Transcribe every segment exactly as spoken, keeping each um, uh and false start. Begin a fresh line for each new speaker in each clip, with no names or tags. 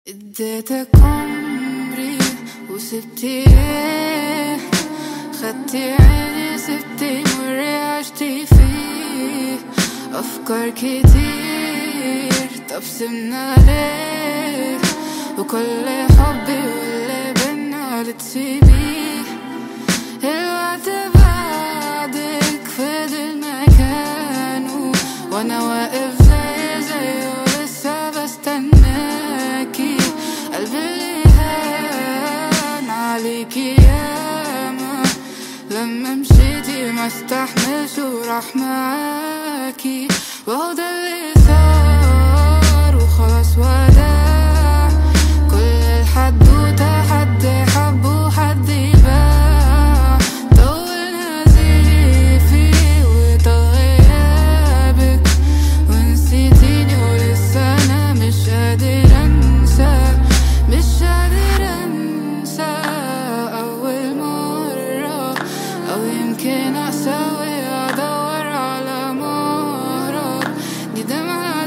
اديتك عمري وسبتي ايه، خدتي عيني سبتي مري عشتي فيه افكار كتير. طب سيبنا ليه وكل حبي واللي بينا لتسيبيه؟ الوقت بعدك فضل مكانه وانا واقف زي زيه لسه بستناكي. قلبي اللي هان عليكي ياما لما مشيتي ما استحملش وراح معاكي، وهو ده اللي صار وخلاص وداع. كل الحدوتة حد حب وحد يباع، طول نزيفي وطال غيابك ونسيتيني ولسه انا مش قادر انسى مش قادر انسى اول مرة، او يمكن اسوي ادور على مهرب. دي دمعة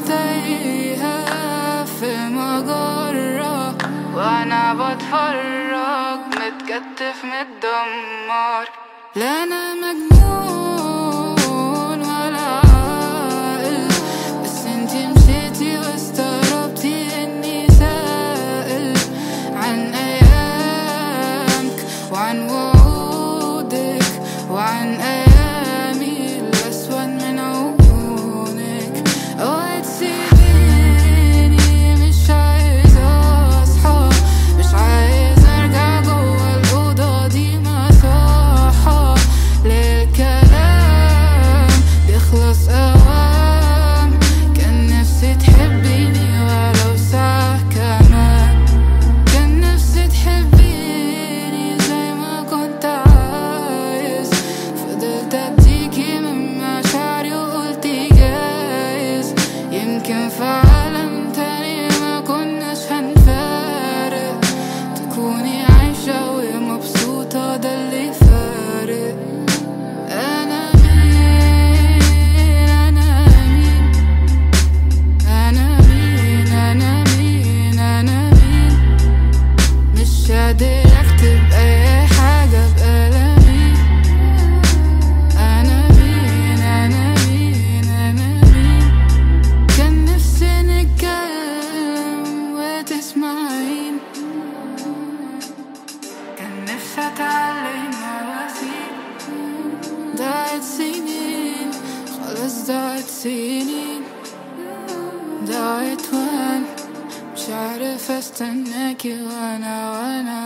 تايهة في مجرة وانا بتفرج متكتف متدمر. لا انا مجنون ولا عاقل، بس انتي مشيتي واستغربتي اني سائل عن ايامك وعن وعودك وعن ايامي الاسود من عيونك. اوعي تسيبيني مش عايز اصحى، مش عايز ارجع جوه الاوضه دي مصحة. ليه الكلام بيخلص اوام؟ كان نفسي تحبيني ولو ساعة كمان، كان نفسي تحبيني زي ما كنت عايز. فضلت اديكي من مشاعري وقلتي جايز يمكن في عالم تاني ما كناش هنفارق، تكوني عايشة ومبسوطة ده اللي فارق. أنا مين أنا مين أنا مين أنا مين أنا مين مش قادر أكتب أي حاجة بقلمي. أنا مين أنا مين أنا مين كان نفسي نتكلم وتسمعين، كان نفسي أتعلم مواسيق. ضاعت سنين خلاص ضاعت سنين ضاعت وأنا مش عارف استناكي وانا وانا